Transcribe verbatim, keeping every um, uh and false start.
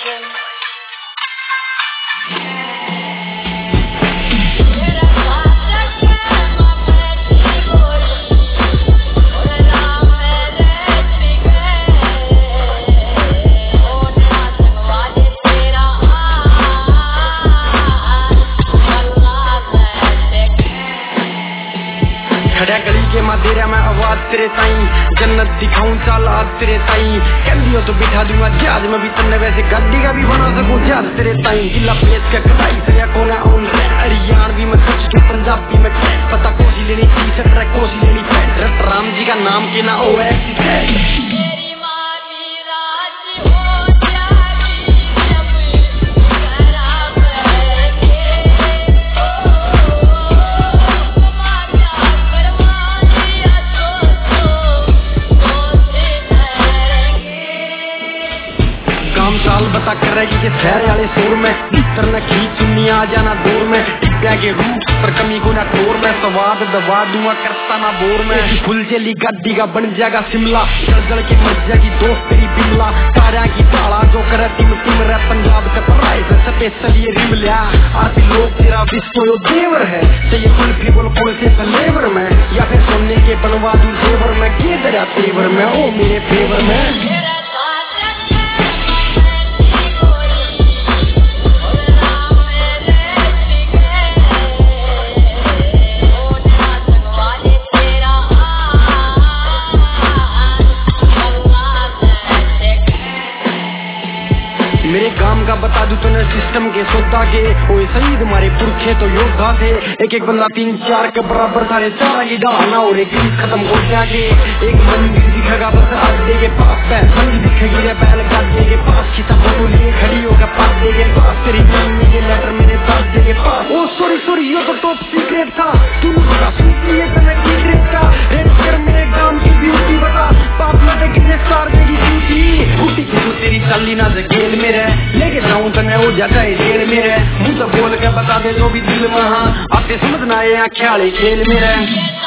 खड़ा गली के माँ दे रहा मैं आवाज तेरे ताई, जन्नत दिखाऊं चाल आज तेरे ताई, कह लियो तो बिठा दूंगा जहाज में भी तन्ने वैसे गाड़ी का भी बना सकूं जहाज तेरे ताई। जिला प्लेस का कटाई से या कोना ऑन हरियाणवी में कुछ के पंजाबी में पता कोसी लेनी थी सटरा कोसी लेनी पैंट रट राम जी का नाम के ना ओ एक्सीडेंट। साल बता कर रहेगी के शहर वाले शोर में भीतर न खींच चुन्नी आ जाना दौर में टिप्या के रूट पर कमी को ना टोर में स्वाद दबा दूंगा करता ना बोर में फुल चली गड्डी का बन जाएगा शिमला जल जल के मर जाएगी दोस्त तेरी बिमला तारा की ताला जो करे तिम तिम रे पंजाब का पराई से स्पेशल ये रिम लिया आज लोग तेरा विश्व यो देवर है चाहिए फुल फिबल कौन से फ्लेवर में या फिर सोने के बनवा दूं जेवर में के तेरा तेवर में ओ मेरे फेवर में। मेरे गांव का बता दूं तो सिस्टम के सौदा के ओए शहीद हमारे पुरखे तो योद्धा थे एक एक बंदा तीन चार के बराबर सारे चार की डालना और एक खत्म हो जाके एक मंदिर दिखेगा बस अड्डे के पास मंदिर दिखेगी रे बैल गाड़े के पास खिता फोटो लिए खड़ी होगा पादे के पास तेरी मम्मी के लेटर मेरे दादे के पास ओ सॉरी सॉरी ये तो टॉप सीक्रेट था तू मुझे सुन लिए तो मैं की ट्रिप का रेड कर मेरे गांव की ब्यूटी बता पाप में तो कितने स्टार देगी ब्यूटी उठी की तू तेरी चाली ना जेल में लेके जाऊं तो मैं वो जगह जेल में रह मुझे बोल के बता दे जो भी दिल में हाँ आते समझना है ख्याल खेल में रह।